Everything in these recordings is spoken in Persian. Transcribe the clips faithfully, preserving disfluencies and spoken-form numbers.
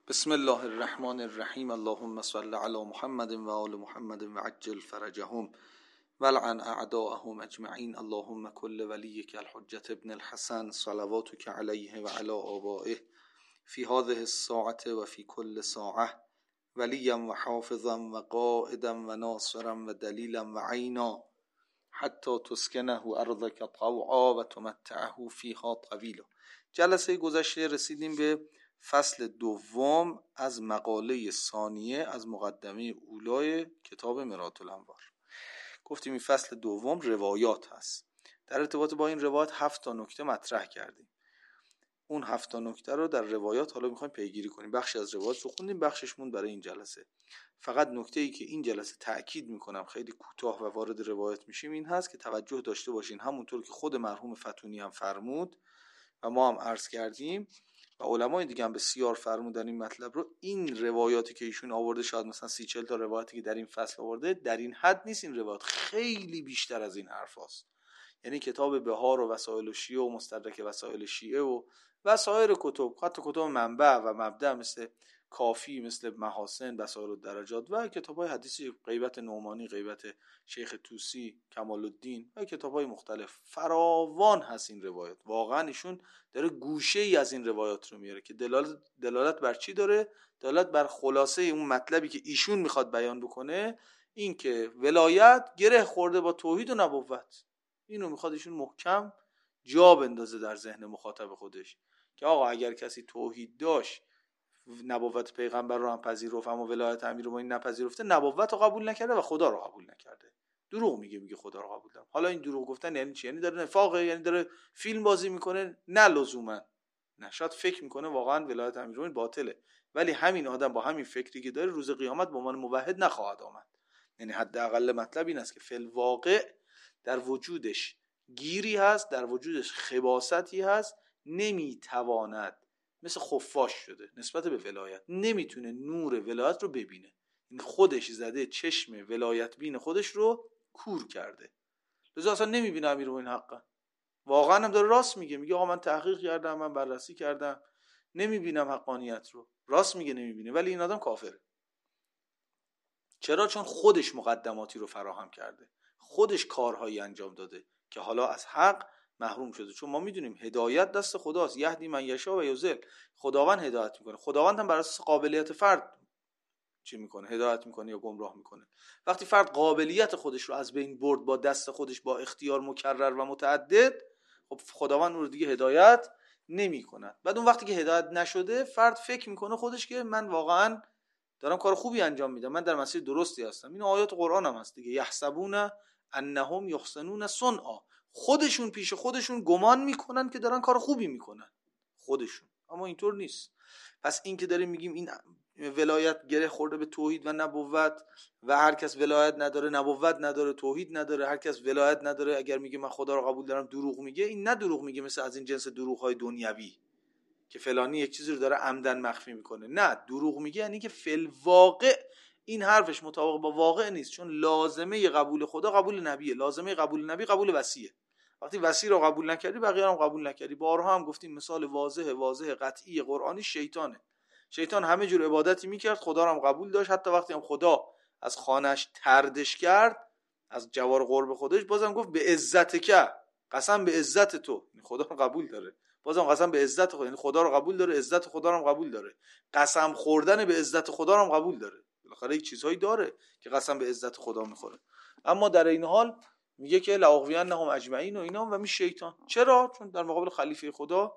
بسم الله الرحمن الرحیم. اللهم صل علی محمد و آل محمد و عجل فرجهم ولعن اعداءهم اجمعین. اللهم کل ولیک الحجة ابن الحسن صلواتک علیه و علی آبائه فی هذه الساعة و فی کل ساعة ولیا و حافظا و قائدا و ناصرا و دلیلا و عینا حتی تسکنه ارضک طوعا و تمتعه فیها طویلا. جلسه گذشته رسیدیم به فصل دوم از مقاله ثانیه از مقدمه اولای کتاب مرآة الانوار. گفتیم این فصل دوم روایات هست. در ارتباط با این روایات هفت تا نکته مطرح کردیم. اون هفت تا نکته رو در روایات حالا میخوایم پیگیری کنیم. بخشی از روایات رو خوندیم، بخشش مون برای این جلسه. فقط نکته ای که این جلسه تأکید میکنم، خیلی کوتاه و وارد روایات میشیم، این هست که توجه داشته باشین همونطور که خود مرحوم فتونی هم فرمود و ما هم عرض کردیم و علمای دیگه هم بسیار فرمودن این مطلب رو، این روایاتی که ایشون آورده، شاید مثلا سی چهل تا روایاتی که در این فصل آورده، در این حد نیست. این روایات خیلی بیشتر از این حرف هست. یعنی کتاب بهار و وسائل شیعه و مستدرک وسائل شیعه و وسایر کتب، حتی کتب منبع و مبدأ مثل کافی، مثل محاسن، بصائر الدرجات و کتاب‌های حدیثی، غیبت نعمانی، غیبت شیخ طوسی، کمال الدین و کتاب‌های مختلف فراوان هست. این روایات واقعا ایشون داره گوشه‌ای از این روایات رو میاره که دلالت دلالت بر چی داره؟ دلالت بر خلاصه اون مطلبی که ایشون میخواد بیان بکنه، این که ولایت گره خورده با توحید و نبوت. اینو میخواد ایشون محکم جا بندازه در ذهن مخاطب خودش که آقا اگر کسی توحید داشت، نبوت پیغمبر رو هم پذیرفت اما ولایت امیرالمومنین نپذیرفته، نبوت رو قبول نکرده و خدا رو قبول نکرده. دروغ میگه، میگه خدا رو قبول دارم. حالا این دروغ گفتن یعنی چی؟ یعنی داره نفاقه، یعنی داره فیلم بازی میکنه؟ نه لزوما، نه، شاید فکر میکنه واقعا ولایت امیرالمومنین باطله، ولی همین آدم با همین فکری که داره روز قیامت به عنوان موحد نخواهد آمد. یعنی حداقل مطلب این است که فی الواقع در وجودش گیری هست، در وجودش خباثتی هست، نمیتواند، مثل خفاش شده نسبت به ولایت، نمیتونه نور ولایت رو ببینه. این خودش زده چشم ولایت بین خودش رو کور کرده، لذا اصلا نمیبینه امیرالمومنین حقا. واقعا هم داره راست میگه، میگه آقا من تحقیق کردم، من بررسی کردم، نمیبینم حقانیت رو. راست میگه نمیبینه، ولی این آدم کافره. چرا؟ چون خودش مقدماتی رو فراهم کرده، خودش کارهایی انجام داده که حالا از حق محروم شده. چون ما میدونیم هدایت دست خداست، یهدی من یشاء و یضل. خداوند هدایت میکنه. خداوند هم بر اساس قابلیت فرد چی میکنه؟ هدایت میکنه یا گمراه میکنه. وقتی فرد قابلیت خودش رو از بین برد با دست خودش، با اختیار مکرر و متعدد، خب خداوند اون رو دیگه هدایت نمیکنه. بعد اون وقتی که هدایت نشده، فرد فکر میکنه خودش که من واقعا دارم کار خوبی انجام میدم، من در مسیر درستی هستم. این آیات قرآن هم هست دیگه، یحسبون انهم یحسنون صنعا. خودشون پیش خودشون گمان میکنن که دارن کار خوبی میکنن خودشون، اما اینطور نیست. پس این که داریم میگیم این ولایت گره خورده به توحید و نبوت و هر کس ولایت نداره، نبوت نداره، توحید نداره، هر کس ولایت نداره، اگر میگه من خدا رو قبول دارم، دروغ میگه. این نه دروغ میگه مثل از این جنس دروغ‌های دنیوی که فلانی یک چیزی رو داره عمدن مخفی میکنه. نه، دروغ میگه یعنی که فی الواقع این حرفش مطابق با واقع نیست. چون لازمه قبول خدا قبول نبیه، لازمه قبول نبی قبول وصیه. وقتی وصی رو قبول نکردی، بقیه رو هم قبول نکردی. بارها هم گفتیم مثال واضح واضح قطعی قرآنی شیطانه. شیطان همه جور عبادتی میکرد، خدا رو هم قبول داشت. حتی وقتی هم خدا از خانه‌اش طردش کرد، از جوار قرب خودش، بازم گفت به عزتک، قسم به عزت تو. خدا رو قبول داره، بازم قسم به عزت خدا، یعنی خدا رو قبول داره، عزت خدا رو هم قبول داره، قسم خوردن به عزت خدا رو هم قبول داره. بالاخره یک چیزهایی داره که قسم به عزت خدا میخوره. اما در این حال میگه که لاغوینهم اجمعین و اینا، و می شیطان. چرا؟ چون در مقابل خلیفه خدا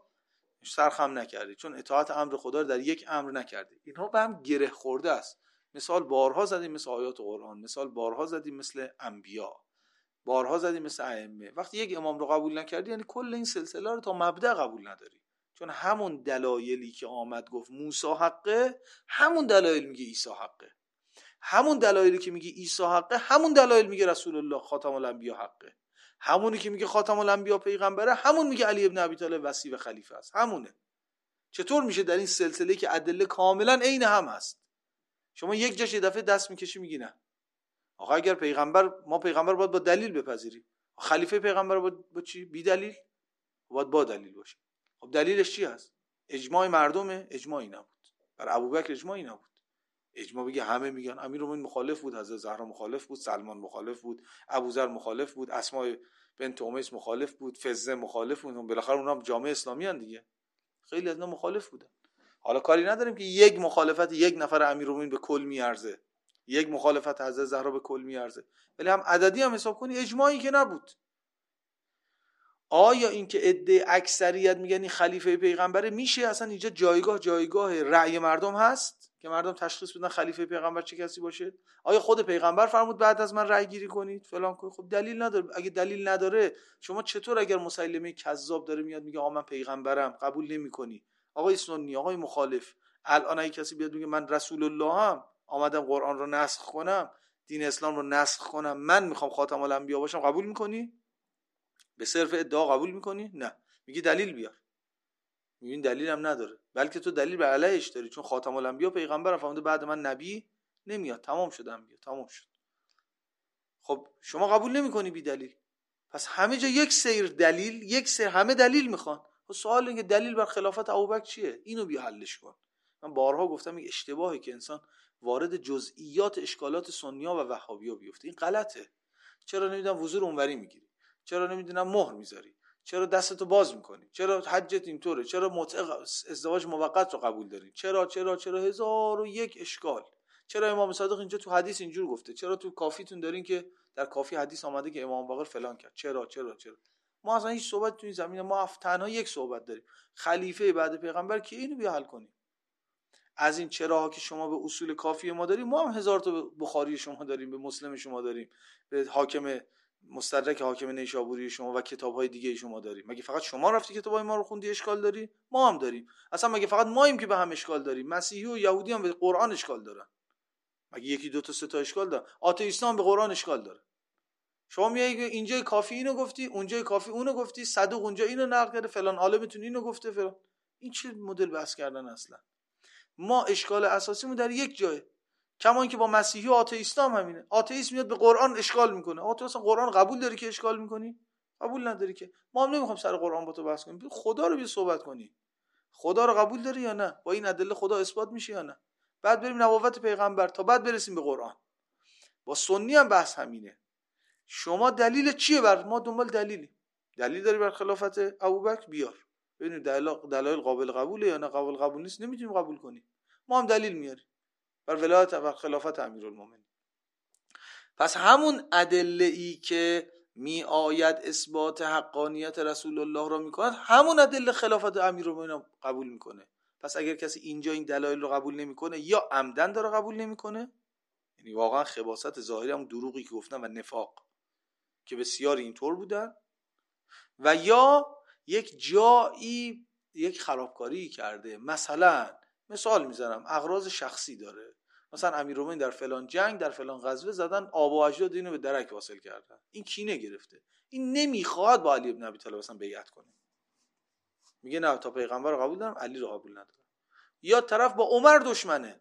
سرخم نکردی، چون اطاعت امر خدا رو در یک امر نکردی. اینها به هم گره خورده است. مثال بارها زدیم مثل آیات قرآن، مثال بارها زدیم مثل انبیا، بارها زدیم مثل ائمه. وقتی یک امام رو قبول نکردی، یعنی کل این سلسله رو تا مبدأ قبول نداری. چون همون دلایلی که آمد گفت موسی حقه، همون دلایل میگه عیسی حقه. همون دلایلی که میگه عیسی حقه، همون دلایل میگه رسول الله خاتم الانبیا حقه. همونی که میگه خاتم الانبیا پیغمبره، همون میگه علی ابن ابی طالب وصی و خلیفه است. همونه. چطور میشه در این سلسله که ادله کاملا عین هم هست، شما یک جاش یه دفعه دست میکشی میگی نه آقا اگر پیغمبر، ما پیغمبر باید با دلیل بپذیریم، خلیفه پیغمبر باید با چی؟ بی دلیل؟ باید با دلیل باشه. خب دلیلش چی هست؟ اجماع مردمه؟ اجماعی نبود. بر ابوبکر اجماعی نبود. اجماع بگه همه میگن امیرالمومنین مخالف بود، حضرت زهرا مخالف بود، سلمان مخالف بود، ابوذر مخالف بود، اسماء بنت امیس مخالف بود، فزه مخالف بود. بالاخره اونها جامعه اسلامی ان دیگه، خیلی از اینا مخالف بودن. حالا کاری نداریم که یک مخالفت یک نفر امیرالمومنین به کل میارزه، یک مخالفت حضرت زهرا به کل میارزه، ولی هم عددی هم حساب کنی اجماعی که نبود. آیا این که عده اکثریت میگن این خلیفه پیغمبره، میشه اصلا اینجا جایگاه جایگاه رأی مردم هست که مردم تشخیص بدن خلیفه پیغمبر چه کسی باشه؟ آیا خود پیغمبر فرمود بعد از من رأی گیری کنید فلان کنید؟ خب دلیل نداره. اگه دلیل نداره شما چطور اگر مسیلمه کذاب داره میاد میگه آقا من پیغمبرم قبول نمیکنی؟ آقای سنی، آقای مخالف، الان اگه کسی بیاد میگه من رسول اللهم آمدم قرآن رو نسخ کنم، دین اسلام رو نسخ کنم، من میخوام خاتم الانبیا باشم، قبول میکنی؟ به صرف ادعا قبول میکنی؟ نه، میگی دلیل بیار. میگین دلیل هم نداره، بلکه تو دلیل بر علیهش داری، چون خاتم الانبیا پیغمبر فرموده بعد من نبی نمیاد، تمام شد انبیا، تمام شد. خب شما قبول نمیکنی بی دلیل، پس همه جا یک سیر دلیل، یک سیر همه دلیل میخوان. خب سوال اینه که دلیل بر خلافت ابوبکر چیه؟ اینو بیا حلش کن. من بارها گفتم این اشتباهه که انسان وارد جزئیات اشکالات سنی‌ها و وهابی‌ها بیفته. این غلطه. چرا نمیدونم وضو رو اونوری میگیری؟ چرا نمیدونم مهر میذاری؟ چرا دستتو باز میکنی؟ چرا حجت اینطوره؟ چرا متع ازدواج موقت رو قبول داری؟ چرا چرا چرا هزار و یک اشکال. چرا امام صادق اینجا تو حدیث اینجور گفته؟ چرا تو کافیتون دارین که در کافی حدیث آمده که امام باقر فلان کرد؟ چرا چرا چرا ما اصلا هیچ صحبت تو این زمینه، ما تنها یک صحبت داریم، خلیفه بعد پیغمبر که اینو بیا حل کنیم. از این چراها که شما به اصول کافی ما داریم، ما هم هزار تا بخاری شما داریم، به مسلم شما داریم، به حاکم مستدرک حاکم نیشابوری شما و کتاب‌های دیگه شما داریم. مگه فقط شما رفتی کتابای ما رو خوندی اشکال داری؟ ما هم داریم. اصلا مگه فقط ماییم که به هم اشکال داریم؟ مسیحی و یهودی هم به قرآن اشکال دارن. مگه یکی دو تا سه تا اشکال دارن؟ آتئیست هم به قرآن اشکال داره. شما میای اینجا کافی اینو گفتی، اونجا کافی اونو گفتی، صدوق اونجا اینو نقل کرده، فلان عالمتون اینو گفته، فلان. این چه مدل بحث کردن اصلا؟ ما اشکال اساسیمون در یک جایه. کما اینکه با مسیحی و آتئیست هم همینه. آتئیست میاد به قرآن اشکال میکنه. آ تو اصلا قرآن قبول داری که اشکال میکنی؟ قبول نداری که. ما هم نمیخوام سر قرآن با تو بحث کنیم. خدا رو بیا صحبت کنی. خدا رو قبول داری یا نه؟ با این ادله خدا اثبات میشه یا نه؟ بعد بریم نبوت پیغمبر تا بعد برسیم به قرآن. با سنی هم بحث همینه. شما دلیل چیه؟ بر ما دنبال دلیلی. دلیل داری بر خلافت ابوبکر؟ بیار. ببینیم دلایل قابل قبوله یا نه قابل قبول نیست، نمیتونیم قبول کنیم. ما هم دلیل میاریم بر ولایت و خلافت امیرالمومنین. پس همون ادله ای که می آید اثبات حقانیت رسول الله را میکند، همون ادله خلافت امیرالمومنین قبول میکنه. پس اگر کسی اینجا این دلایل رو قبول نمیکنه، یا عمدن داره قبول نمیکنه، یعنی واقعا خباثت ظاهری، هم دروغی که گفتن و نفاق که بسیار اینطور بودن، و یا یک جایی یک خرابکاری کرده. مثلا مثال میزنم، اغراض شخصی داره، مثلا امیرالمومنین در فلان جنگ در فلان غزوه زدن، آب و اجداد اینو به درک واصل کردن، این کینه گرفته، این نمیخواد با علی بن ابی طالب مثلا بیعت کنه، میگه نه تا پیغمبر رو قبول دارم، علی رو قبول ندارم. یا طرف با عمر دشمنه،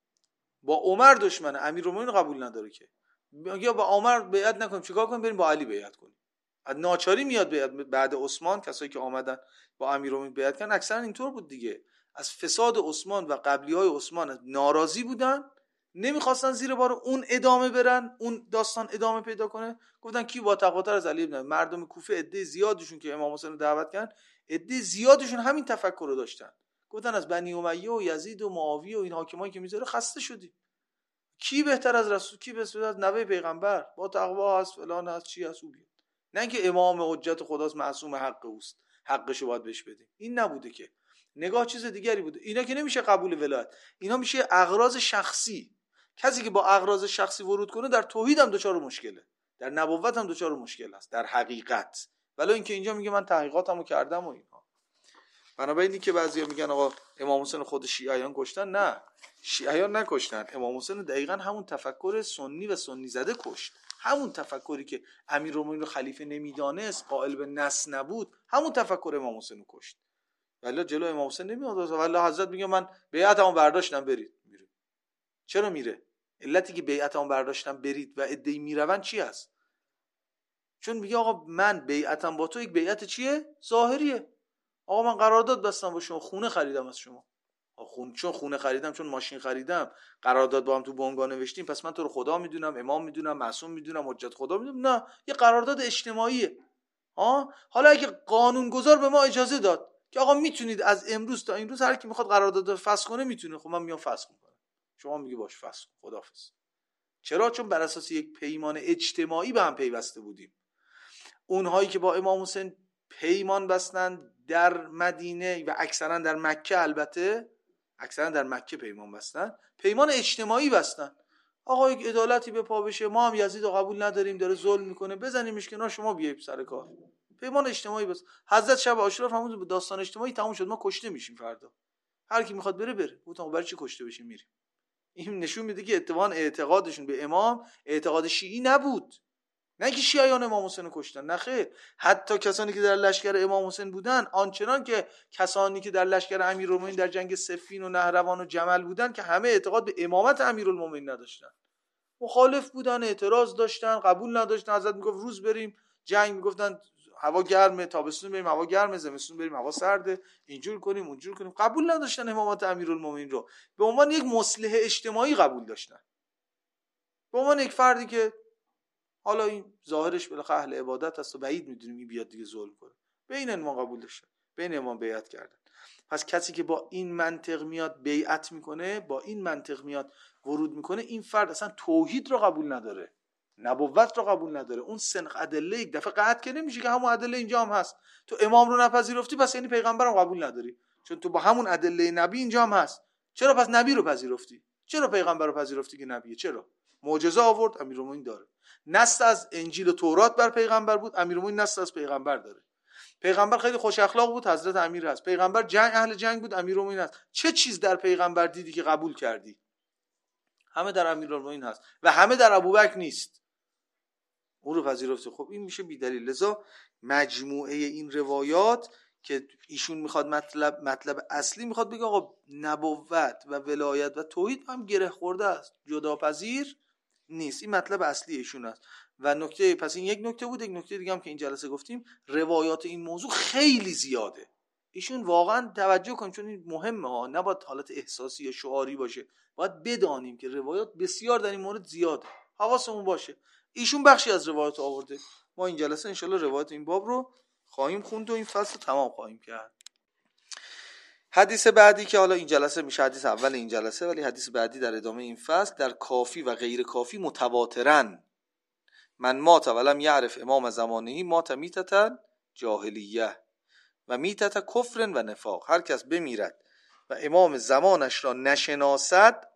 با عمر دشمنه، امیرالمومنین رو قبول نداره که، میگه با عمر بیعت نکنیم، چیکار کنیم؟ بریم با علی بیعت کنیم. از ناچاری میاد بیعت. بعد عثمان کسایی که آمدن با امیرالمومنین بیعت کردن اکثرا اینطور بود دیگه، از فساد عثمان و قبلی‌های عثمان ناراضی بودن، نمیخواستن زیر بار اون ادامه برن، اون داستان ادامه پیدا کنه. گفتن کی با تقواتر از علی بن ابی. مردم کوفه عده زیادشون که امام حسین رو دعوت کردن، عده زیادشون همین تفکر رو داشتن. گفتن از بنی امیه و یزید و معاویه و این حاکمایی که میذاره خسته شدیم. کی بهتر از رسول، کی بهتر از نوه پیغمبر، با تقوا هست، فلان هست، چی هست، او بیاد. نه اینکه امام حجت خداست، معصوم حق اوست، حقشو باید بهش بدیم. این نبوده که. نگاه چیز دیگری بوده. اینا که نمیشه قبول ولایت، اینا میشه اغراض شخصی. کسی که با اغراض شخصی ورود کنه در توحید هم دچار مشکله، در نبوت هم دچار مشکل است، در حقیقت. ولی اینکه اینجا میگه من تحقیقاتمو کردم و اینها. بنابراین که بعضیا میگن آقا امام حسین خود شیعیان کشتن، نه، شیعیان نکشتن. امام حسین دقیقاً همون تفکر سنی و سنی زده کشت. همون تفکری که امیرالمومنین رو خلیفه نمیدانست، قائل به نص نبود، همون تفکر امام حسین رو کشت. ولی جلو امام حسین نمیاد. ولی حضرت میگه من بیعتمو برداشتم برید. میره. چرا میره؟ علتی که بیعتمو برداشتم برید و عده‌ای میرون چی است؟ چون میگه آقا من بیعتم با تو یک بیعت چیه؟ ظاهریه. آقا من قرارداد بستم با شما، خونه خریدم از شما، خون چون خونه خریدم، چون ماشین خریدم، قرارداد با هم تو بنگاه نوشتیم، پس من تو رو خدا میدونم، امام میدونم، معصوم میدونم، حجت خدا میدونم. نه، یه قرارداد اجتماعیه. ها حالا اگه قانونگذار به ما اجازه داد که آقا میتونید از امروز تا این روز هر کی میخواد قرارداد فسخ کنه میتونه، خب من میام فسخ میکنم. شما میگی باش فسخ، خداحافظ. چرا؟ چون بر اساس یک پیمان اجتماعی به هم پیوسته بودیم. اونهایی که با امام حسین پیمان بستن در مدینه و اکثرا در مکه، البته اکثرا در مکه پیمان بستن، پیمان اجتماعی بستن. آقا یک عدالتی به پا بشه، ما هم یزید رو قبول نداریم، داره ظلم میکنه، بزنیمش کنار، شما بیایید سر کار. پیمان اجتماعی بس. حضرت شب عاشورا فرمود به داستان اجتماعی تموم شد، ما کشته میشیم فردا، هر کی میخواد بره بره. گفتم برای چی کشته بشیم میریم؟ این نشون میده که اتفاقا اعتقادشون به امام اعتقاد شیعی نبود. نه که شیعیان امام حسین رو کشتن، نه خیر، حتی کسانی که در لشکر امام حسین بودن، آنچنان که کسانی که در لشکر امیرالمومنین در جنگ صفین و نهروان و جمل بودن که همه اعتقاد به امامت امیرالمومنین نداشتن، مخالف بودن، اعتراض داشتن، قبول نداشتن. حضرت میگفت روز بریم جنگ، میگفتن هوا گرمه، تابستون بریم هوا گرمه، زمستون بریم هوا سرده، اینجور کنیم اونجور کنیم. قبول نداشتن امامت امیرالمومنین رو، به عنوان یک مصلح اجتماعی قبول داشتن، به عنوان یک فردی که حالا این ظاهرش بالاخره اهل عبادت است و بعید میدونیم این بیاد دیگه ظلم کنه. بین امام قبول داشتن، بین امام بیعت کردن. پس کسی که با این منطق میاد بیعت میکنه، با این منطق میاد ورود میکنه، این فرد اصلا توحید رو قبول نداره، نبوت رو قبول نداره. اون سنخ ادله یک دفعه قطع که نمیشه که همون ادله اینجا هم هست. تو امام رو نپذیرفتی پس یعنی پیغمبر رو قبول نداری، چون تو با همون ادله نبی اینجا هم هست. چرا پس نبی رو پذیرفتی؟ چرا پیغمبر رو پذیرفتی که نبیه؟ چرا؟ معجزه آورد، امیرالمومنین داره. نص از انجیل و تورات بر پیغمبر بود، امیرالمومنین نص از پیغمبر داره. پیغمبر خیلی خوش اخلاق بود، حضرت امیر هست. پیغمبر جنگ اهل جنگ بود، امیرالمومنین هست. چه چیز در پیغمبر دیدی که قبول کردی؟ همه در امیرالمومنین هست و همه در ابوبکر نیست. اون رو پذیرفتی. خب این میشه بی دلیل. لذا مجموعه این روایات که ایشون میخواد مطلب مطلب اصلی میخواد بگه آقا نبوت و ولایت و توحید هم گره خورده است، جداپذیر نیست. این مطلب اصلی ایشون است. و نکته، پس این یک نکته بود. یک نکته دیگه هم که این جلسه گفتیم، روایات این موضوع خیلی زیاده. ایشون واقعا توجه کنیم، چون این مهمه ها، نباید حالت احساسی یا شعاری باشه. باید بدانیم که روایات بسیار در این مورد زیاده، حواسمون باشه. ایشون بخشی از روایات آورده. ما این جلسه انشالله روایات این باب رو خواهیم خوند و این فصل تمام خواهیم کرد. حدیث بعدی که حالا این جلسه میشه حدیث اول این جلسه، ولی حدیث بعدی در ادامه این فصل، در کافی و غیر کافی متواترن: من مات ولم یعرف امام زمانهی مات میتتا جاهلیه و میتتا کفر و نفاق. هر کس بمیرد و امام زمانش را نشناسد،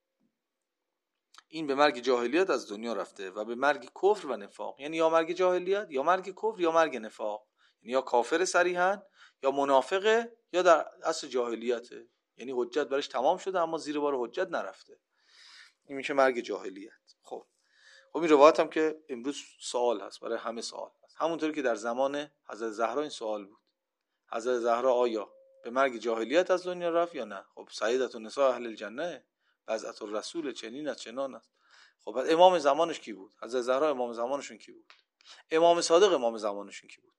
این به مرگ جاهلیت از دنیا رفته و به مرگ کفر و نفاق. یعنی یا مرگ جاهلیت یا مرگ کفر یا مرگ نفاق، یعنی یا کافر صریحاً یا منافقه یا در اصل جاهلیته، یعنی حجت برش تمام شده اما زیر بار حجت نرفته. این میشه مرگ جاهلیت. خب خب این روایت هم که امروز سوال هست، برای همه سوال هست. همونطور که در زمان حضرت زهرا این سوال بود، حضرت زهرا آیا به مرگ جاهلیت از دنیا رفت یا نه؟ خب سیدت النساء اهل الجنه، بضعة الرسول چنین از چنان است. خب امام زمانش کی بود؟ حضرت زهرا امام زمانشون کی بود؟ امام صادق امام زمانشون کی بود؟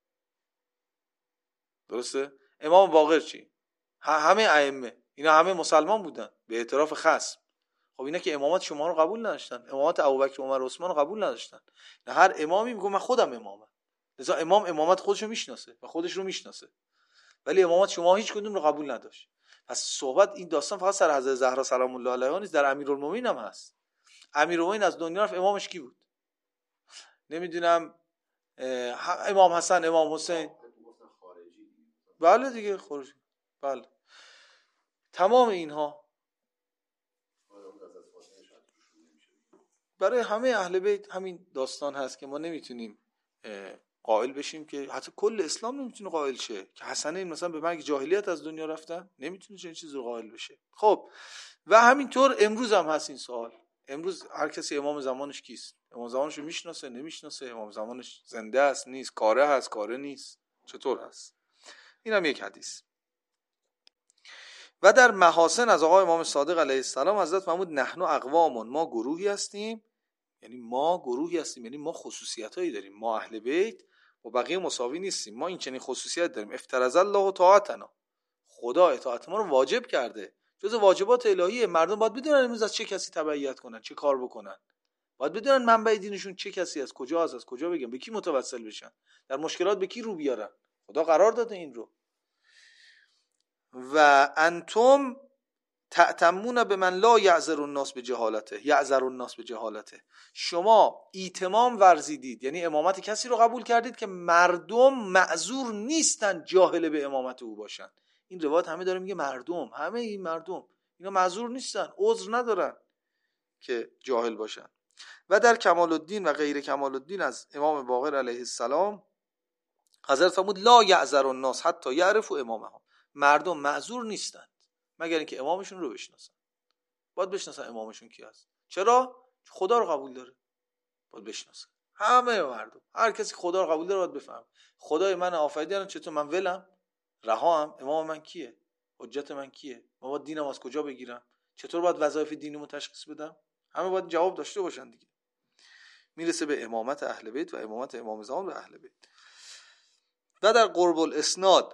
درسته؟ امام باقر چی؟ همه ائمه اینا همه مسلمان بودن به اعتراف خصم. خب اینا که امامت شما رو قبول نداشتن، امامت ابوبکر عمر عثمان رو قبول نداشتن. نه، هر امامی میگه من خودم امامم. لذا امام امامت خودش رو میشناسه و خودش رو میشناسه، ولی امامت شما هیچ کدوم رو قبول نداشت. پس صحبت این داستان فقط سر حضرت زهرا سلام الله علیها نیست، در امیرالمومنین هم هست. امیرالمومنین از دنیا رفت، امامش کی بود؟ نمیدونم، امام حسن، امام حسین، بله دیگه خارجی، بله. تمام اینها برای همه اهل بیت همین داستان هست که ما نمیتونیم قائل بشیم که حتی کل اسلام نمیتونه قائل شه که حسنین مثلا به مرگ جاهلیت از دنیا رفتن، نمیتونه چنین چیزی رو قائل بشه. خب و همینطور امروز هم هست این سوال. امروز هر کسی امام زمانش کیست؟ امام زمانش رو میشناسه نمیشناسه؟ امام زمانش زنده است نیست؟ کاره هست کاره نیست؟ چطور هست؟ این هم یک حدیث. و در محاسن از آقای امام صادق علیه السلام حضرت فرمود نحن اقوامون، ما گروهی هستیم، یعنی ما گروهی هستیم یعنی ما خصوصیتایی داریم، ما اهل بیت با بقیه مساوی نیستیم، ما این چنین خصوصیت داریم. افترض الله طاعتنا، خدا اطاعت ما رو واجب کرده. جز واجبات الهیه. مردم باید بدونن امروز از چه کسی تبعیت کنن، چه کار بکنن. باید بدونن منبع دینشون چه کسی از کجا از از کجا بگن، به کی متوسل بشن، در مشکلات به کی رو بیارن. خدا قرار داده این رو. و انتم تأتمون به من لا یعذر الناس به جهالته یعذر الناس به جهالته. شما ایتمام ورزیدید، یعنی امامت کسی رو قبول کردید که مردم معذور نیستن جاهل به امامت او باشن. این روایت همه داره میگه مردم، همه این مردم اینا معذور نیستن، عذر ندارن که جاهل باشن. و در کمال الدین و غیر کمال الدین از امام باقر علیه السلام حضرت فرمود لا یعذر الناس حتی یعرفوا امامهم. مردم معذور نیستن مگر اینکه امامشون رو بشناسن. باید بشناسن امامشون کی است. چرا؟ خدا رو قبول داره، باید بشناسن. همه مردم، هر کسی خدا رو قبول داره باید بفهم خدای من آفریدن، چطور من ولم رهام، امام من کیه، حجت من کیه، من باید دینم از کجا بگیرم، چطور باید وظایف دینیمو تشخیص بدم. همه باید جواب داشته باشن دیگه. میرسه به امامت اهل بیت و امامت امام زمان و اهل بیت. و در قرب الاسناد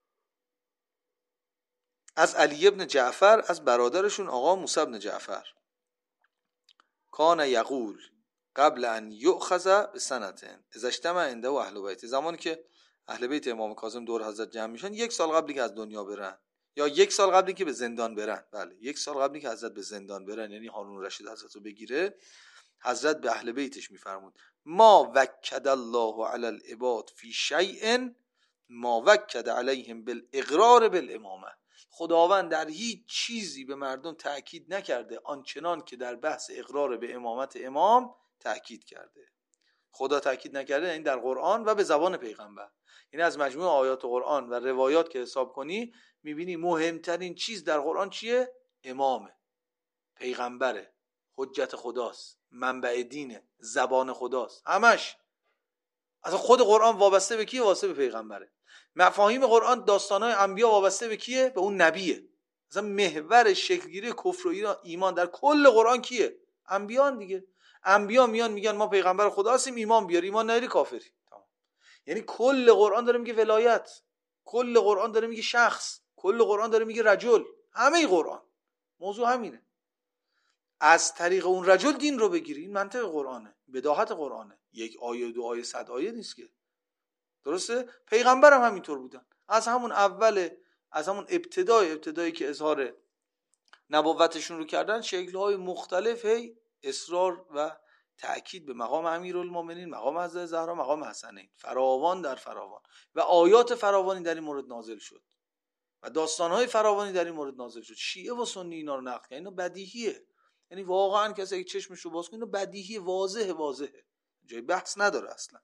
از علی ابن جعفر از برادرشون آقا موسی ابن جعفر، کان یقول قبل ان یؤخذ بسنتین اذا اجتمع عنده اهل بیت. زمانی که اهل بیت امام کاظم دور حضرت جمع میشن، یک سال قبلی که از دنیا برن یا یک سال قبلی که به زندان برن، بله یک سال قبلی که حضرت به زندان برن، یعنی هارون رشید حضرت رو بگیره، حضرت به اهل بیتش میفرمود ما وکد الله علی العباد فی شیء ما وکد علیهم بالاقرار بالامامه. خداوند در هیچ چیزی به مردم تأکید نکرده آنچنان که در بحث اقرار به امامت امام تأکید کرده. خدا تأکید نکرده این در قرآن و به زبان پیغمبر. یعنی از مجموع آیات قرآن و روایات که حساب کنی میبینی مهمترین چیز در قرآن چیه؟ امامه، پیغمبره، حجت خداست، منبع دینه، زبان خداست، همش. اصلا خود قرآن وابسته به کیه؟ وابسته به پیغمبره. مفاهیم قرآن، داستانهای انبیا وابسته به کیه؟ به اون نبیه. مثلا محور شکلگیری کفر و ایمان در کل قرآن کیه؟ انبیان دیگه. انبیا میان میگن ما پیغمبر خدا هستیم، ایمان بیار، ایمان نیاری کافری. تمام. یعنی کل قرآن داره میگه ولایت، کل قرآن داره میگه شخص، کل قرآن داره میگه رجل. همه قرآن موضوع همینه. از طریق اون رجل دین رو بگیری. این منطق قرآنه، بداهت قرآنه. یک آیه دو آیه صد آیه نیست که. درسته؟ پیغمبر هم همینطور بودن. از همون اول، از همون ابتدای ابتدایی که اظهار نبوتشون رو کردن، شکل‌های مختلف هی اصرار و تأکید به مقام امیرالمومنین، مقام حضرت زهرا، مقام حسنین، فراوان در فراوان و آیات فراوانی در این مورد نازل شد و داستان‌های فراوانی در این مورد نازل شد. شیعه و سنی اینا رو نقد کردن. اینا بدیهیه. یعنی واقعا کسی اگه چشمش رو باز کنه، اینو بدیهی واضحه واضحه. جای بحث نداره اصلا.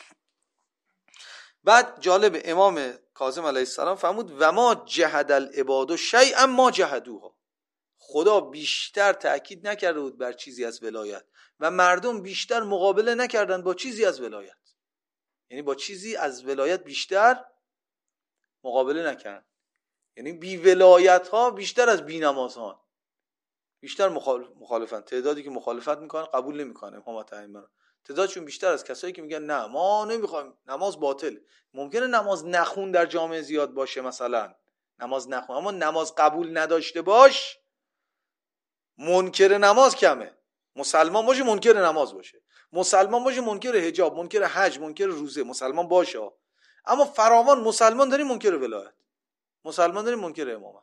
بعد جالب، امام کاظم علیه السلام فرمود و ما جهد العباد شیئا ما جهدوها. خدا بیشتر تأکید نکرده بود بر چیزی از ولایت و مردم بیشتر مقابله نکردند با چیزی از ولایت. یعنی با چیزی از ولایت بیشتر مقابله نکردن. یعنی بی ولایت ها بیشتر از بی نماز ها بیشتر مخالفن. تعدادی که مخالفت میکنن قبول نمیکنن امامت ائمه رو، تعدادشون بیشتر از کسایی که میگن نه ما نمیخوایم، نماز باطل. ممکنه نماز نخون در جامعه زیاد باشه، مثلا نماز نخون، اما نماز قبول نداشته باش، منکر نماز کمه. مسلمان باشه منکر نماز باشه، مسلمان باشه منکر حجاب، منکر حج، منکر روزه، مسلمان باشه. اما فراوان مسلمان داریم منکر ولایت، مسلمان داریم منکر امامت.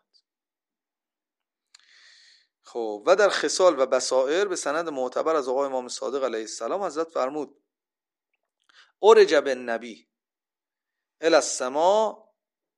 خب و در خصال و بصائر به سند معتبر از آقای امام صادق علیه السلام حضرت فرمود ارج بالنبی الی السما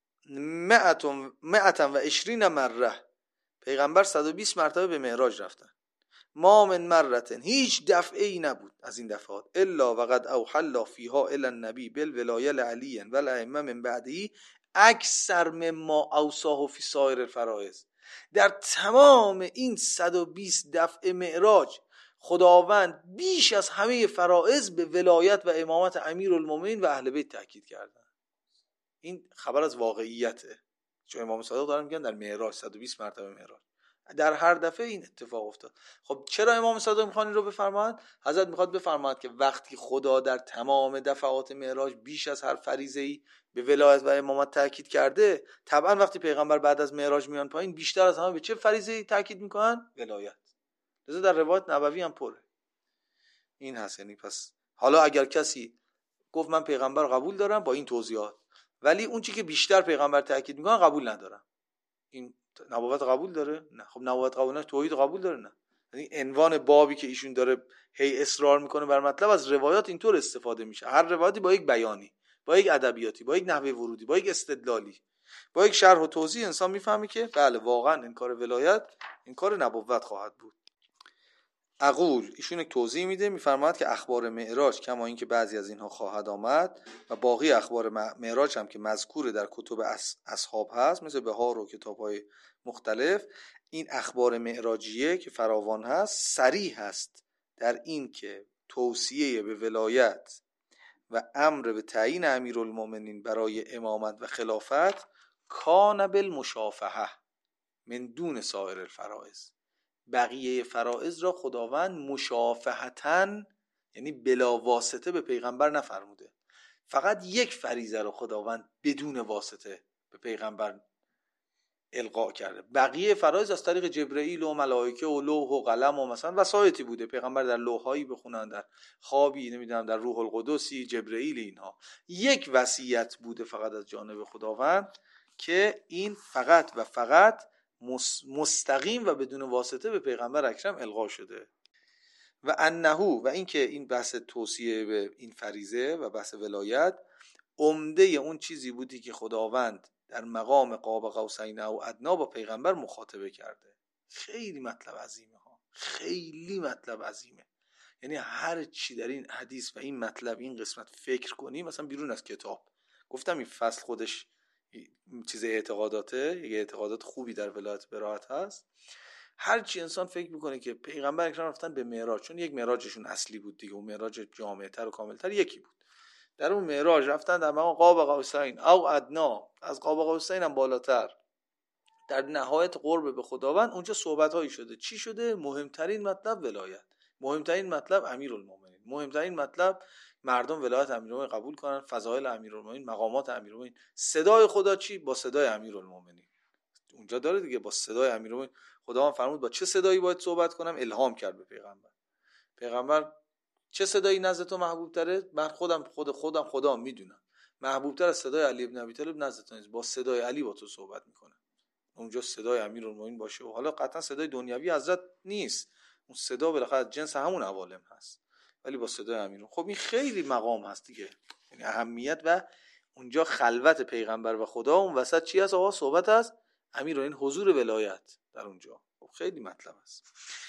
مئة و عشرین مره. پیغمبر صد و بیست مرتبه به معراج رفتن. ما من مرتن، هیچ دفعه ای نبود از این دفعات، الا وقد اوحى الله فیها الی النبی بالولایه لعلی و الائمه من بعده اکثر مما اوصاه فی سایر الفرائض. در تمام این صد و بیست دفعه معراج خداوند بیش از همه فرائض به ولایت و امامت امیرالمومنین و اهل بیت تاکید کردن. این خبر از واقعیته. چون امام صادق دارن میگن در معراج صد و بیست مرتبه معراج. در هر دفعه این اتفاق افتاد. خب چرا امام صادق میخوان این رو بفرمایند؟ حضرت میخواد بفرماید که وقتی خدا در تمام دفعات معراج بیش از هر فریضه‌ای به ولایت و امامت تاکید کرده، طبعا وقتی پیغمبر بعد از معراج میان پایین بیشتر از همه به چه فریضه‌ای تاکید میکنن؟ ولایت. لذا در روایت نبوی هم پره این هست. یعنی پس حالا اگر کسی گفت من پیغمبر قبول دارم با این توضیحات، ولی اون چیزی که بیشتر پیغمبر تاکید میکنه قبول ندارم، این نبوت قبول داره؟ نه. خب نبوت قبول نه، توحید قبول داره؟ نه. یعنی عنوان بابی که ایشون داره هی اصرار میکنه بر مطلب، از روایات اینطور استفاده میشه، هر روایتی با یک بیانی، با یک ادبیاتی، با یک نحوه ورودی، با یک استدلالی، با یک شرح و توضیح انسان میفهمه که بله واقعا انکار ولایت انکار نبوت خواهد بود. اقول ایشون یک توضیح میده، میفرماید که اخبار معراج کما اینکه بعضی از اینها خواهد آمد و باقی اخبار معراج هم که مذکور در کتب اصحاب هست مثل بهار و کتاب‌های مختلف، این اخبار معراجیه که فراوان هست صریح هست در این که توصیه به ولایت و امر به تعیین امیرالمومنین برای امامت و خلافت کان بالمشافهه من دون سایر الفرائض، بقیه فرائض را خداوند مشافهتن یعنی بلا واسطه به پیغمبر نفرموده، فقط یک فریضه را خداوند بدون واسطه به پیغمبر القا کرده. بقیه فرایض از طریق جبرئیل و ملائکه و لوح و قلم و مثلا وسایطی بوده، پیغمبر در لوحایی بخونن، در خوابی، نمیدونم در روح القدسی، جبرئیل، اینها. یک وصیت بوده فقط از جانب خداوند که این فقط و فقط مستقیم و بدون واسطه به پیغمبر اکرم القا شده. و انه و اینکه این بحث توصیه به این فریضه و بحث ولایت عمده اون چیزی بودی که خداوند در مقام قاب قوسین او ادنا با پیغمبر مخاطبه کرده. خیلی مطلب عظیمه ها، خیلی مطلب عظیمه. یعنی هر چی در این حدیث و این مطلب این قسمت فکر کنی، مثلا بیرون از کتاب، گفتم این فصل خودش چیز اعتقاداته، یه اعتقادات خوبی در ولایت براءت هست. هر چی انسان فکر میکنه که پیغمبر اکرم رفتن به معراج، چون یک معراجشون اصلی بود دیگه، اون معراج جامع‌تر و کاملتر یکی بود، در اون معراج رفتن در مقام قاب قوسین او ادنا، از قاب قوسین هم بالاتر، در نهایت قرب به خداوند. اونجا صحبت‌هایی شده. چی شده؟ مهمترین مطلب ولایت، مهمترین مطلب امیرالمومنین، مهمترین مطلب مردم ولایت امیرالمومنین قبول کنن، فضایل امیرالمومنین، مقامات امیرالمومنین. صدای خدا چی؟ با صدای امیرالمومنین. اونجا داره دیگه، با صدای امیرالمومنین. خداوند فرمود با چه صدایی باید صحبت کنم؟ الهام کرد به پیغمبر. پیغمبر چه صدایی نزد تو محبوب تره؟ من خودم خود خودم خدا میدونم محبوب تر از صدای علی ابن ابی طالب نزد تو نیست، با صدای علی با تو صحبت میکنه. اونجا صدای امیرالمومنین باشه و حالا قطعا صدای دنیوی حضرت نیست، اون صدا بالاخره از جنس همون عوالم هست، ولی با صدای امیرالمومنین. خب این خیلی مقام هست دیگه، یعنی اهمیت. و اونجا خلوت پیغمبر و خدا، اون وسط چی هست آقا؟ صحبت هست امیرالمومنین، حضور ولایت در اونجا. خب خیلی مطلب هست.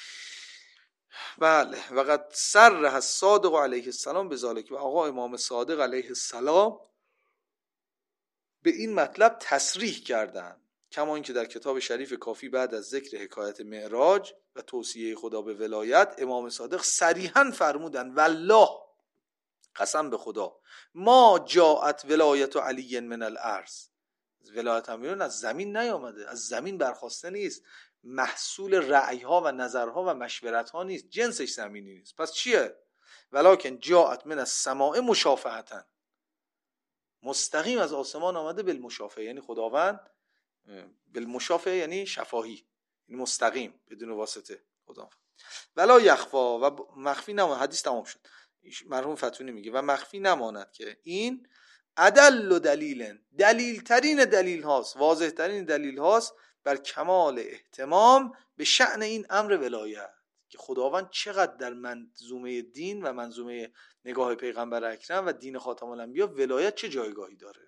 بله. وقد صرح الصادق علیه السلام بذالک، و آقا امام صادق علیه السلام به این مطلب تصریح کردند، کما اینکه در کتاب شریف کافی بعد از ذکر حکایت معراج و توصیه خدا به ولایت، امام صادق صریحا فرمودند والله، قسم به خدا، ما جاءت ولایت علی من الارض، ولایت امیران از زمین نیامده، از زمین برخواسته نیست، محصول رأی ها و نظرها و مشورت ها نیست، جنسش زمینی نیست. پس چیه؟ ولکن جاءت من السماء مشافهة، مستقیم از آسمان آمده بالمشافهه، یعنی خداوند بالمشافهه یعنی شفاهی، یعنی مستقیم بدون واسطه خدا. ولا یخفا، و مخفی نماند. حدیث تمام شد. مرحوم فتونی میگه و مخفی نماند که این ادل و دلیل، دلیل ترین دلیل هاست، واضح ترین دلیل هاست بر کمال اهتمام به شأن این امر ولایت، که خداوند چقدر در منظومه دین و منظومه نگاه پیغمبر اکرم و دین خاتم الانبیا ولایت چه جایگاهی داره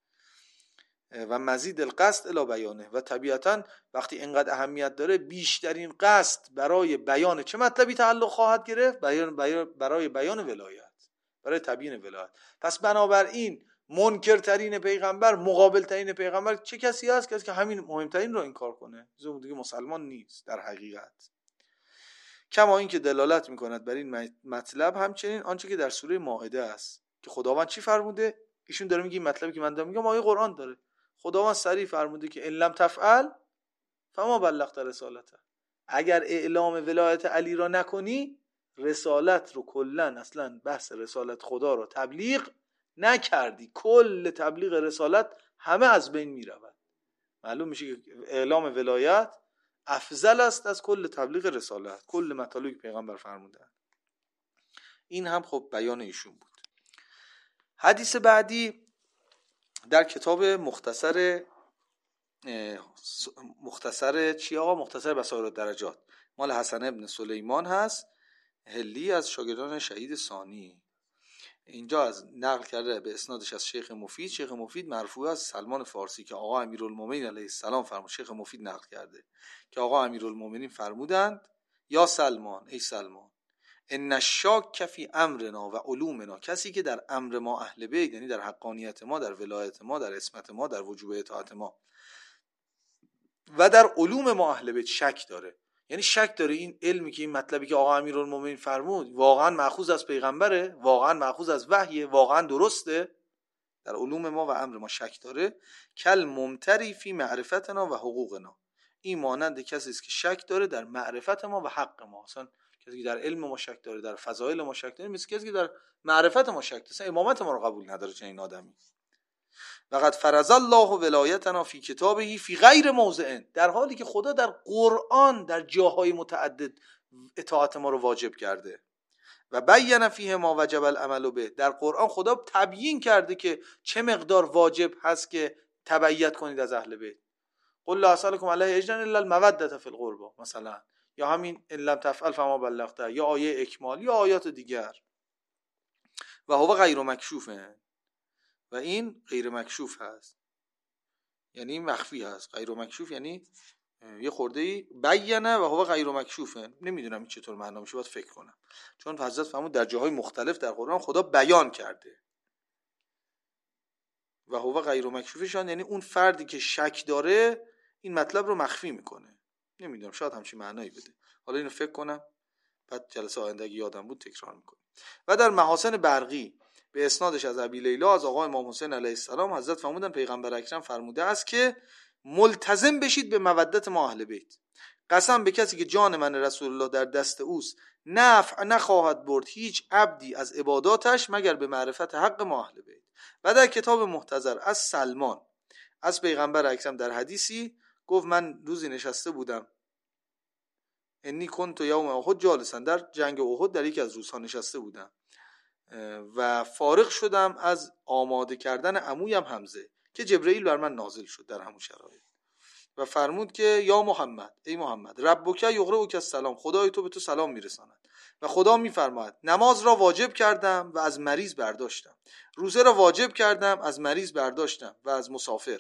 و مزید القصد الی بیانه. و طبیعتا وقتی اینقدر اهمیت داره، بیشترین قصد برای بیان چه مطلبی تعلق خواهد گرفت؟ بیان برای بیان ولایت، برای تبیین ولایت. پس بنابراین منکرترین پیغمبر، مقابلترین پیغمبر چه کسی هست؟ کسی که همین مهمترین رو انکار کنه، زوم دیگه مسلمان نیست در حقیقت. کما این که دلالت میکند بر این مطلب همچنین آنچه که در سوره مائده است که خداوند چی فرموده؟ ایشون داره میگه این مطلبی که من دارم میگم آیه قرآن داره. خداوند صریح فرموده که ان لم تفعل فما بلغت رسالته. اگر اعلام ولایت علی را نکنی رسالت رو کلن، اصلا بحث رسالت خدا رو تبلیغ نکردی، کل تبلیغ رسالت همه از بین می رود. معلوم میشه که اعلام ولایت افضل است از کل تبلیغ رسالت، کل مطالبی که پیغمبر فرمودن. این هم خب بیان ایشون بود. حدیث بعدی در کتاب مختصر مختصر چی آقا؟ مختصر بصائر الدرجات مال حسن ابن سلیمان هست، هلی، از شاگردان شهید ثانی. اینجا از نقل کرده به اسنادش از شیخ مفید. شیخ مفید مرفوع از سلمان فارسی که آقا امیرالمومنین علیه السلام فرمود. شیخ مفید نقل کرده که آقا امیرالمومنین فرمودند یا سلمان، ای سلمان، ان الشاک فی امرنا و علومنا، کسی که در امر ما اهل بیت، یعنی در حقانیت ما، در ولایت ما، در اسمت ما، در وجوب اطاعت ما و در علوم ما اهل بیت شک داره، یعنی شک داره این علمی که این مطلبی که آقا امیرالمومنین فرمود واقعا مأخوذ از پیغمبره، واقعا مأخوذ از وحیه، واقعا درسته، در علوم ما و امر ما شک داره، کل ممتری فی معرفتنا و حقوقنا، این مانند کسی است که شک داره در معرفت ما و حق ما. اصلا کسی که در علم ما شک داره، در فضایل ما شک داره، مثل کسی که در معرفت ما شک داره، اصلا امامت ما رو قبول نداره چنین آدمی. وقد فرض الله ولایتنا فی کتابه فی غیر موضع، در حالی که خدا در قرآن در جاهای متعدد اطاعت ما رو واجب کرده. و بیان فیه ما وجب العمل به، در قرآن خدا تبیین کرده که چه مقدار واجب هست که تبعیت کنید از اهل بیت. قل لا اسألکم علیه اجرا الا المودة فی القربى مثلا، یا همین ان لم تفعل فما بلغته، یا آیه اکمال، یا آیات دیگر. و هو غیر مکشوفه، و این غیر مکشوف هست، یعنی مخفی هست. غیر مکشوف یعنی یه خورده‌ای بیانه و هو غیر مکشوفه، نمیدونم این چطور معنا میشه، باید فکر کنم، چون حضرت فرمود در جاهای مختلف در قرآن خدا بیان کرده. و هو غیر مکشوفشان یعنی اون فردی که شک داره این مطلب رو مخفی میکنه. نمیدونم، شاید همچین معنایی بده، حالا اینو فکر کنم، بعد جلسه آینده اگه یادم بود تکرار میکنم. و در محاسن برقی به اسنادش از ابی لیلا از آقا امام حسین علیه السلام حضرت فرمودن پیغمبر اکرم فرموده است که ملتزم بشید به مودت ما اهل بیت. قسم به کسی که جان من رسول الله در دست اوست، نفع نخواهد برد هیچ عبدی از عباداتش مگر به معرفت حق ما اهل بیت. و در کتاب محتضر از سلمان از پیغمبر اکرم در حدیثی گفت من روزی نشسته بودم، انی کنت یوم احد جالسا، در جنگ احد در یکی از روزها نشسته بودم و فارغ شدم از آماده کردن عمویم حمزه که جبرئیل بر من نازل شد در همون شرایط و فرمود که یا محمد، ای محمد، ربک یقرئک السلام، خدای تو به تو سلام میرساند و خدا میفرماید نماز را واجب کردم و از مریض برداشتم، روزه را واجب کردم از مریض برداشتم و از مسافر.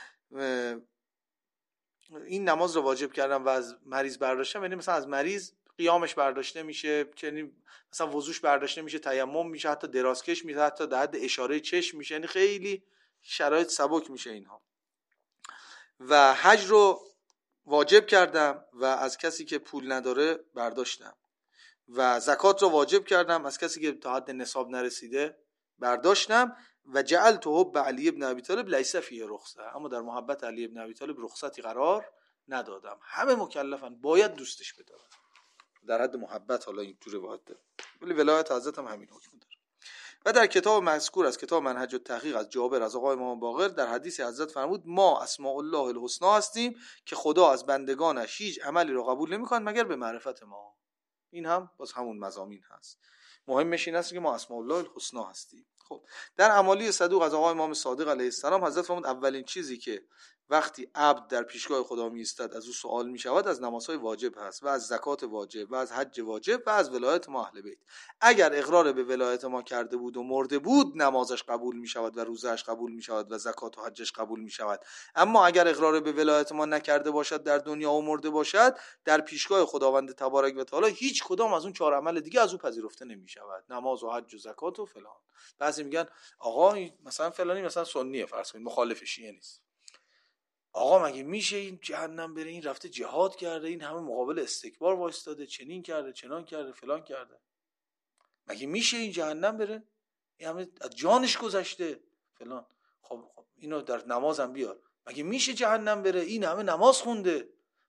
این نماز را واجب کردم و از مریض برداشتم یعنی مثلا از مریض قیامش برداشته میشه، یعنی مثلا وضوش برداشته میشه، تیمم میشه، حتی درازکش میشه، حتی در حد اشاره چشم میشه، یعنی خیلی شرایط سبک میشه اینها. و حج رو واجب کردم و از کسی که پول نداره برداشتم و زکات رو واجب کردم از کسی که تا حد نصاب نرسیده برداشتم. و جعلت حب علی ابن ابی طالب لیس فیه رخصه، اما در محبت علی ابن ابی طالب رخصتی قرار ندادم. همه مکلفن، باید دوستش بدارن در حد محبت، حالا این طور باید داره، ولی ولایت حضرت هم همین حکم داره. و در کتاب مذکور از کتاب منهج التحقیق از جابر از آقای امام باقر در حدیث حضرت فرمود ما اسماء الله الحسنا هستیم که خدا از بندگانش هیچ عملی رو قبول نمی‌کند مگر به معرفت ما. این هم باز همون مضامین هست، مهمش این است که ما اسماء الله الحسنا هستیم. خب در اعمالی صدوق از آقای امام صادق علیه السلام حضرت فرمود اولین چیزی که وقتی عبد در پیشگاه خدا می ایستد از او سوال می شود از نمازهای واجب هست و از زکات واجب و از حج واجب و از ولایت ما اهل بیت. اگر اقرار به ولایت ما کرده بود و مرده بود نمازش قبول می شود و روزهش قبول می شود و زکات و حجش قبول می شود. اما اگر اقرار به ولایت ما نکرده باشد در دنیا و مرده باشد در پیشگاه خداوند تبارک و تعالی هیچ کدام از اون چهار عمل دیگه از او پذیرفته نمی شود، نماز و حج و زکات و فلان. بعضی میگن آقا مثلا فلانی مثلا سنیه، فرض کنید مخالف شیعه نیست، آقا مگه میشه این جهنم بره، این رفته جهاد کرده، این همه مقابل استکبار وایستاده، چنین کرده، چنان کرده، فلان کرده، مگه میشه این جهنم بره، این همه از جانش گذشته فلان. خب خب اینو در نمازم بیار، مگه میشه جهنم بره، این همه نماز خونده،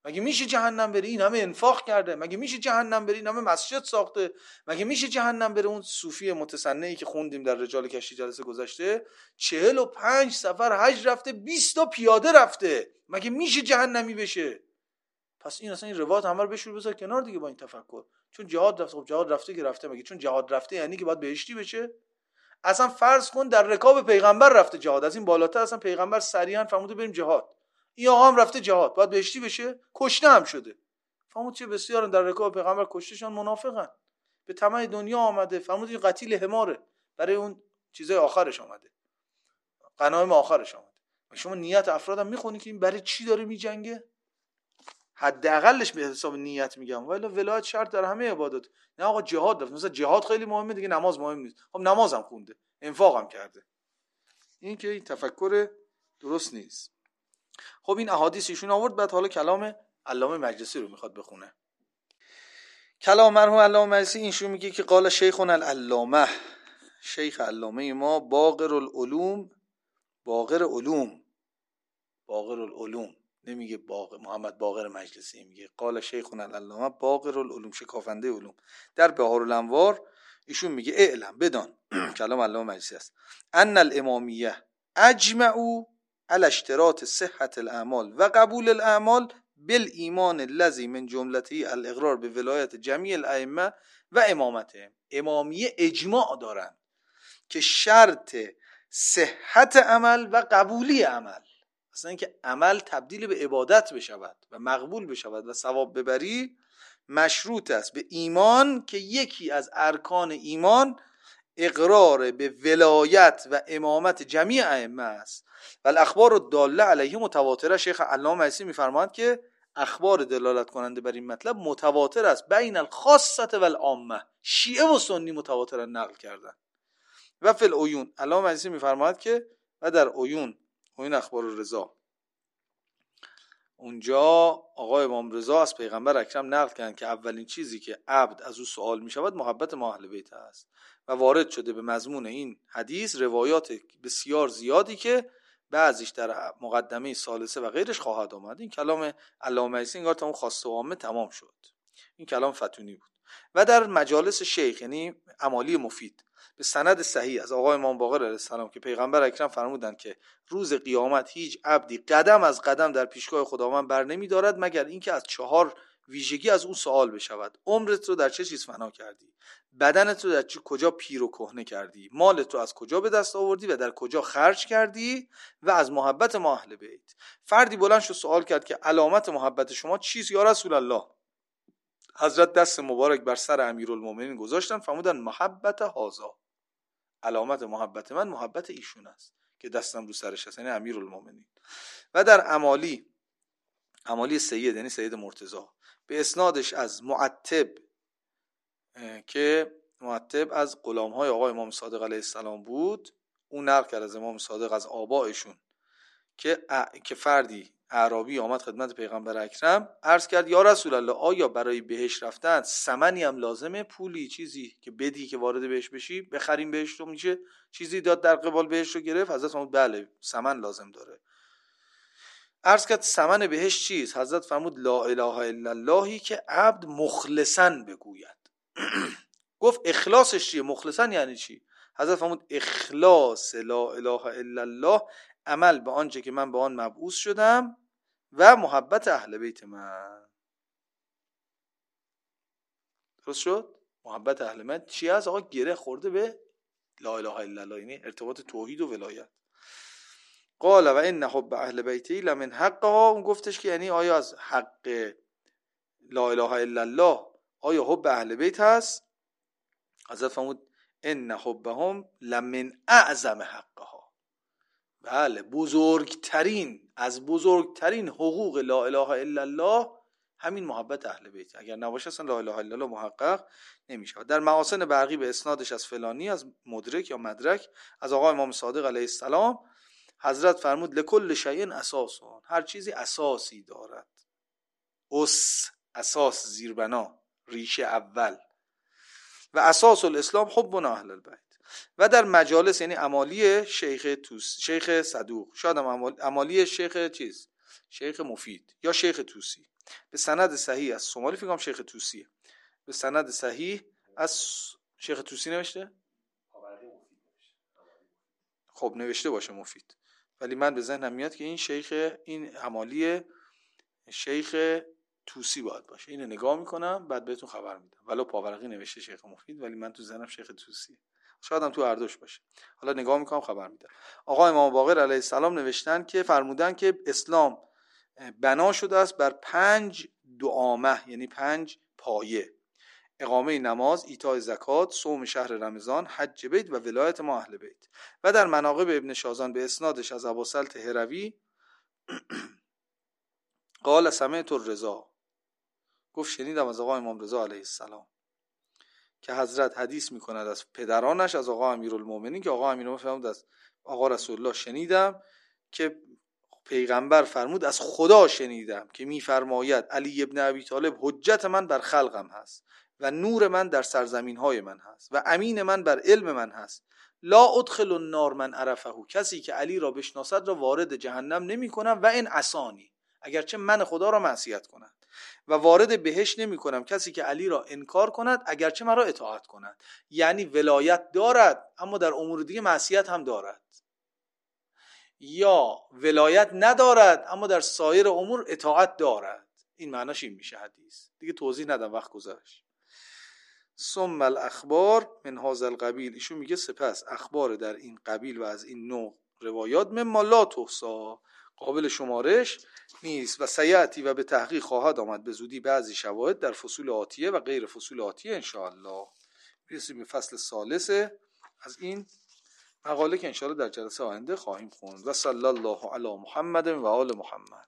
مگه میشه جهنم بره؟ این همه انفاق کرده. مگه میشه جهنم بره؟ این همه مسجد ساخته. مگه میشه جهنم بره؟ اون صوفی متصنعی که خوندیم در رجال کشتی جلسه گذشته، چهل و پنج سفر حج رفته، بیست تا پیاده رفته. مگه میشه جهنمی بشه؟ پس این اصلا این روایت همه رو بشور بذار کنار دیگه با این تفکر. چون جهاد رفته، خب جهاد رفته که رفته، مگه چون جهاد رفته یعنی که باید بهشتی بشه؟ اصلا فرض کن در رکاب پیغمبر رفته جهاد، از این بالاتر اصلا پیغمبر صریحا فرموده بریم جهاد، این آقا هم رفته جهاد، باید بهشتی بشه؟ کشته هم شده. فرمود چه بسیارن در رکاب پیغمبر کشتهشان منافقن، به طمع دنیا آمده. فرمود این قتیل حماره، برای اون چیزای آخرش آمده، غنایم آخرش آمده. شما نیت افرادم میخونی که این برای چی داره میجنگه؟ حداقلش به حساب نیت میگم، ولی ولایت شرط در همه عبادات. نه آقا جهاد رفت، مثلا جهاد خیلی مهمه دیگه، نماز مهم نیست. خب نمازم خونده، انفاقم کرده. این که این تفکر درست نیست. خب این احادیث ایشون آورد، بعد حالا کلام علامه مجلسی رو میخواد بخونه. کلام مرحوم علامه مجلسی اینشون میگه که قال شیخنا العلامه، شیخ علامه ما باقر العلوم، باقر علوم، باقر العلوم، نمیگه باقر محمد باقر مجلسی، میگه قال شیخنا العلامه باقر العلوم، شکافنده علوم. در بهار الانوار ایشون میگه اعلم بدان، کلام علامه مجلسی است، ان الامامیه اجمعوا على اشتراط صحت الاعمال و قبول الاعمال بالایمان الذی من جملته الاقرار به ولایت جمیع الائمه و امامتهم. امامیه اجماع دارن که شرط صحت عمل و قبولی عمل، اصلا اینکه عمل تبدیل به عبادت بشود و مقبول بشود و ثواب ببری، مشروط است به ایمان که یکی از ارکان ایمان اقرار به ولایت و امامت جمیع ائمه است. و الاخبار الداله علیه متواتره. شیخ علامه مجلسی میفرمایند که اخبار دلالت کننده بر این مطلب متواتر است، بین الخاصه و العامه. شیعه و سنی متواترا نقل کردن. و فی العیون، علامه مجلسی میفرماید که و در عیون، عیون اخبار الرضا، اونجا آقای امام رضا از پیغمبر اکرم نقل کردن که اولین چیزی که عبد از او سوال می شود محبت ما اهل بیت است. و وارد شده به مضمون این حدیث روایات بسیار زیادی که بعضیش در مقدمه ثالثه و غیرش خواهد آمد. این کلام علامه مجلسی انگار تا اون خواسته و عامه تمام شد. این کلام فتونی بود. و در مجالس شیخ، یعنی امالی مفید، به سند صحیح از آقای امام باقر علیه السلام که پیغمبر اکرم فرمودند که روز قیامت هیچ عبدی قدم از قدم در پیشگاه خداوند بر نمی دارد مگر اینکه از چهار ویژگی از اون سوال بشود: عمرت رو در چه چیز فنا کردی؟ بدنت رو در کجا پیر و کهنه کردی؟ مالت رو از کجا به دست آوردی و در کجا خرج کردی؟ و از محبت ما اهل بیت. فردی بلند شد سوال کرد که علامت محبت شما چیست یا رسول الله؟ حضرت دست مبارک بر سر امیرالمومنین گذاشتن، فرمودن محبت هذا، علامت محبت من محبت ایشون است که دستم رو سرش است، یعنی امیرالمومنین. و در امالی، امالی سید یعنی سید مرتضی، به اسنادش از معتب که معتب از غلام‌های آقای امام صادق علیه السلام بود، اون نقل کرد از امام صادق از آبائشون که ا... که فردی اعرابی آمد خدمت پیغمبر اکرم، عرض کرد یا رسول الله آیا برای بهشت رفتن ثمنی هم لازمه؟ پولی، چیزی که بدی که وارد بهشت بشی، بخریم بهشت رو، میشه چیزی داد در قبال بهشت رو گرفت؟ حضرت فرمود بله ثمن لازم داره. عرض کرد ثمن بهشت چیست؟ حضرت فرمود لا اله الا اللهی که عبد مخلصاً بگوید. گفت اخلاصش چیه؟ مخلصاً یعنی چی؟ حضرت فرمود اخلاص لا اله الا الله عمل به آنچه که من به آن مبعوث شدم و محبت اهل بیت من. درست شد؟ محبت اهل بیت چی است؟ آقا گره خورده به لا اله الا الله، یعنی ارتباط توحید و ولایت. قال و ان حب اهل بیتی لمن حقها. اون گفتش که یعنی آیا از حق لا اله الا الله آیا حب اهل بیت هست؟ حضرت فرمود ان حبهم لمن اعظم حقها. بله، بزرگترین از بزرگترین حقوق لا اله الا الله همین محبت اهل بیت. اگر نباشه اصلا لا اله الا الله محقق نمیشه. در محاسن برقی به اسنادش از فلانی، از مدرک یا مدرک، از آقای امام صادق علیه السلام، حضرت فرمود لکل شیء اساسون، هر چیزی اساسی دارد. اس، اساس، زیربنا، ریشه اول. و اساس الاسلام حب اهل البیت. و در مجالس، یعنی امالی شیخ توس، شیخ صدوق، شاید هم امالی شیخ چیز شیخ مفید یا شیخ طوسی به سند صحیح از سومالی، فکر کنم شیخ طوسیه، به سند صحیح از شیخ طوسی نوشته. خب نوشته باشه مفید، ولی من به ذهنم میاد که این شیخ این حمالی شیخ طوسی باید باشه. اینو نگاه میکنم بعد بهتون خبر میدم. ولو پاورقی نوشته شیخ مفید ولی من تو ذهنم شیخ طوسی، شاید هم تو هر دوش باشه. حالا نگاه میکنم خبر میدم. آقا امام باقر علیه السلام نوشتن که فرمودن که اسلام بنا شده است بر پنج دعامه، یعنی پنج پایه: اقامه نماز، ایتاء زکات، صوم شهر رمضان، حج بیت و ولایت ما اهل بیت. و در مناقب ابن شازان به اسنادش از ابوسلط هروی قال سمعت الرضا، گفت شنیدم از آقا امام رضا علیه السلام که حضرت حدیث میکند از پدرانش از آقا امیرالمومنین که آقا امیرالمومنین فرمود از آقا رسول الله شنیدم که پیغمبر فرمود از خدا شنیدم که میفرماید علی ابن ابی طالب حجت من بر خلقم هست و نور من در سرزمین های من هست و امین من بر علم من هست. لا ادخل النار من عرفه، کسی که علی را بشناسد را وارد جهنم نمی کنم و این عصانی، اگرچه من خدا را معصیت کند، و وارد بهشت نمی کنم کسی که علی را انکار کند اگرچه مرا اطاعت کند. یعنی ولایت دارد اما در امور دیگه معصیت هم دارد، یا ولایت ندارد اما در سایر امور اطاعت دارد. این معناش این میشه حدیث دیگه، توضیح ندم وقت گذشت. ثم الاخبار من هذا القبیل، ایشون میگه سپس اخبار در این قبیل و از این نوع روایات مما لا تحصا، قابل شمارش نیست. و سیاتی و به تحقیق خواهد آمد به زودی بعضی شواهد در فصول آتیه و غیر فصول آتیه ان شاء الله. میرسیم به فصل ثالث از این مقاله که ان شاء الله در جلسه آینده خواهیم خوند. و صلی الله علی محمد و آل محمد.